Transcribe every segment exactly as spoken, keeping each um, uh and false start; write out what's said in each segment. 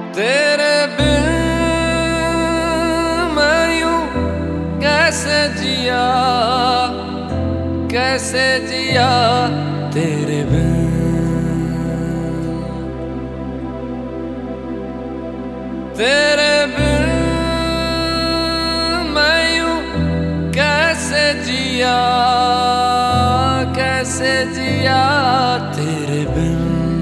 तेरे बिन मैं यूं कैसे जिया, कैसे जिया तेरे बिन। तेरे बिन मैं यूं कैसे जिया, कैसे जिया तेरे बिन।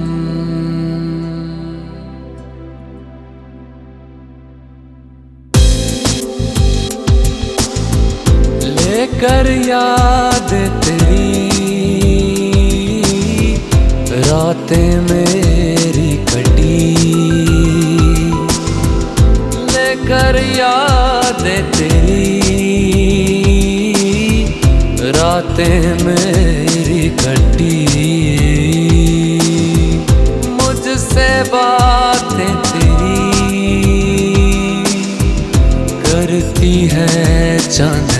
लेकर याद तेरी रातें मेरी कटी, लेकर याद तेरी रातें मेरी कटी। मुझसे बातें तेरी करती है चांदनी।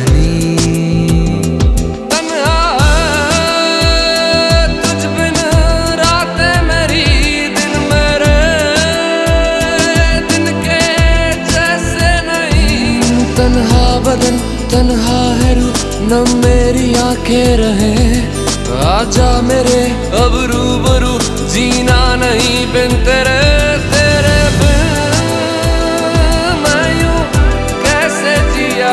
तन्हा बदन तन्हा है रूह न मेरी आंखें रहे। आजा मेरे अब रूबरू जीना नहीं बिन तेरे। तेरे बिन मैं यूं कैसे जिया,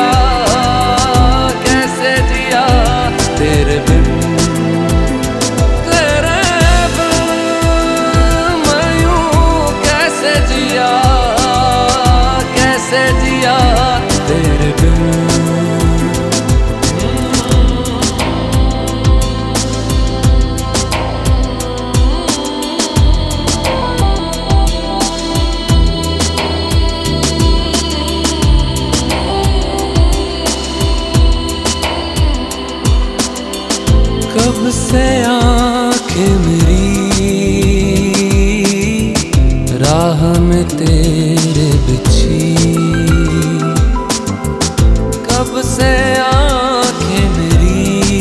कैसे जिया तेरे बिन। तेरे बिन मैं यूं कैसे जिया, कैसे जिया तेरे बिन। कब से आँखें मेरी राह में तेरे बिछी, कब से आँखें मेरी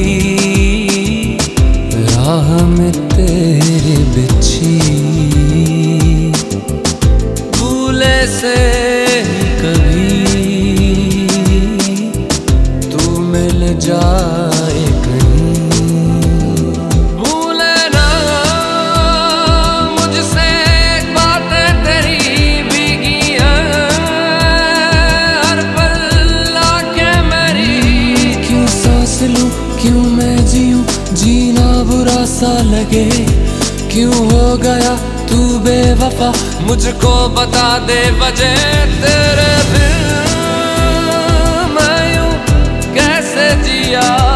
राह में तेरे बिछी। भूले से ही कभी तू मिल जाए कहीं। भूले ना मुझसे बातें तेरी भीगी हैं हर पल आके मेरी। क्यों सांस लूं क्यों मैं जीऊं जीना बुरा सा लगे। क्यों हो गया तू बेवफा मुझको बता दे वजह। तेरे बिन मैं यूं कैसे जिया,